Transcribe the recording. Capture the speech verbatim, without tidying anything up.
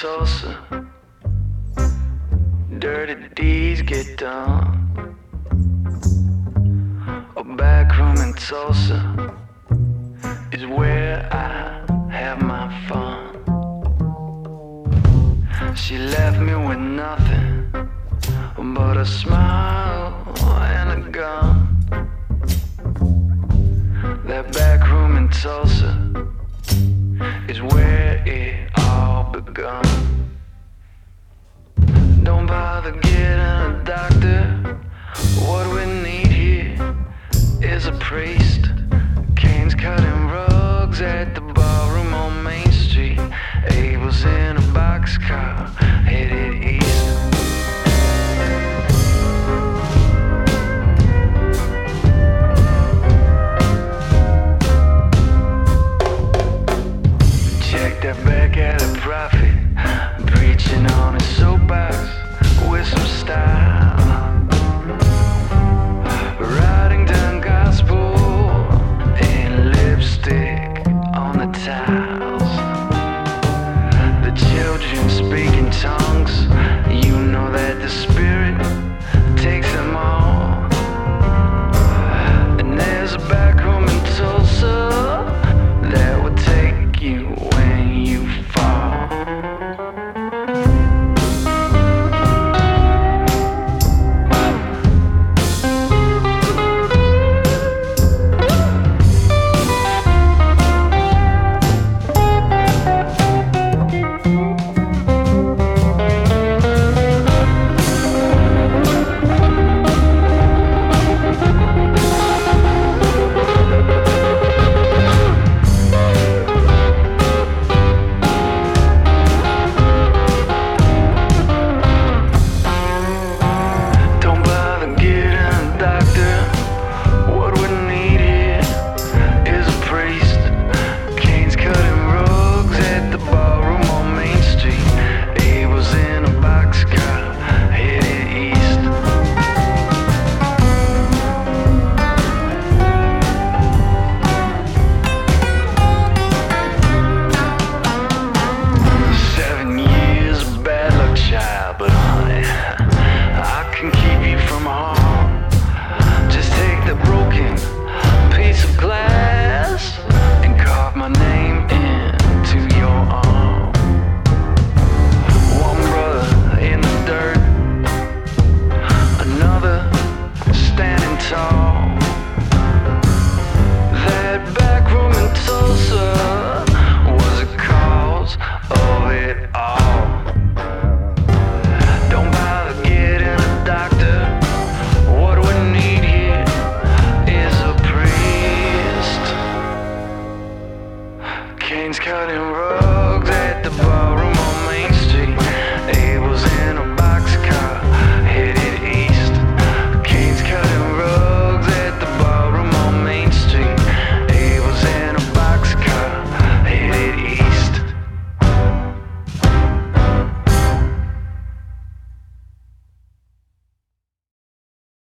Tulsa. Dirty deeds get done. A back room in Tulsa is where I have my fun. She left me with nothing but a smile and a gun. That back room in Tulsa is where it all begun. Don't bother getting a doctor. What we need here is a priest. Cane's cutting rugs at the ballroom on Main Street. Abel's in a boxcar headed east. Check that back at a prophet, preaching on his soapbox with some style, writing down gospel in lipstick on the tiles. The children speak in tongues. You know that the Spirit takes them all. And there's a back room in Tulsa that will take you when you fall. Cane's cutting rough.